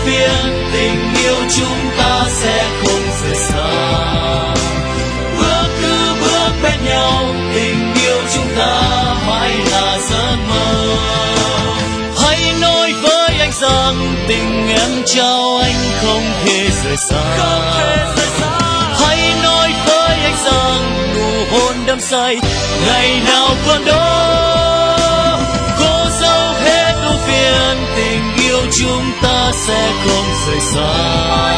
phiền, tình yêu chúng ta sẽ không rời xa. Bước cứ bước bên nhau, tình yêu chúng ta mãi là giấc mơ. Hãy nói với anh rằng tình em trao anh không hề rời xa. Hãy nói với anh rằng nụ hôn đắm say ngày nào còn đó. Cố dấu hết ưu phiền, tình yêu chúng ta sẽ không rời xa.